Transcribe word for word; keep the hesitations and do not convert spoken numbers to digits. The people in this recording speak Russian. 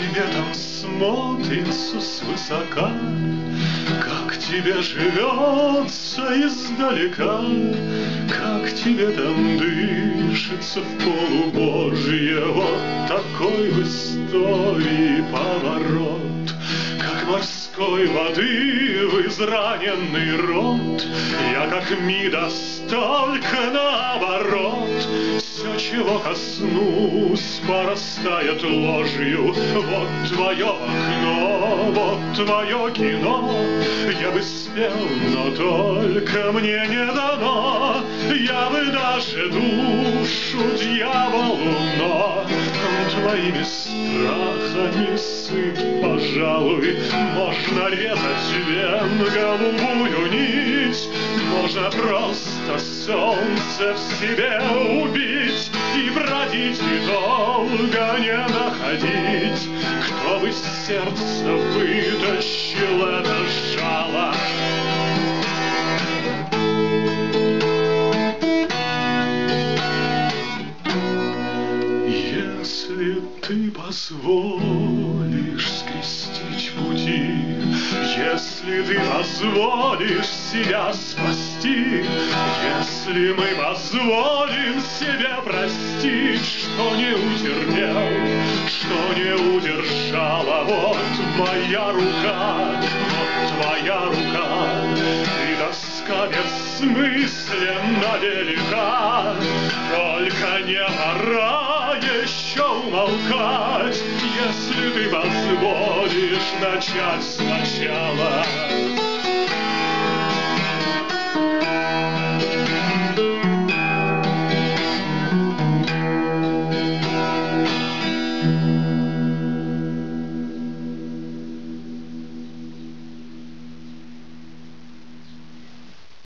тебе там смотрится свысока, как тебе живется издалека, как тебе там дышится в полубожье. Вот такой в истории поворот, как морской воды в израненный рот. Я как Мидас, только наоборот. Все, чего коснусь, порастает ложью. Вот твое окно, вот твое кино. Я бы спел, но только мне не дано. Я бы даже душу дьяволу, но твоими страхами сыт, пожалуй. Можно резать вен голубую нить, можно просто солнце в себе убить и бродить, и долго не находить. Кто бы с сердца вытащил это жало? Если ты позволишь скрестить пути, если ты позволишь себя спасти, если мы позволим себе простить, что не утерпел, что не удержала. Вот моя рука, вот твоя рука, и тоска бессмысленно велика. Только не пора еще умолкать, если ты позволишь начать сначала.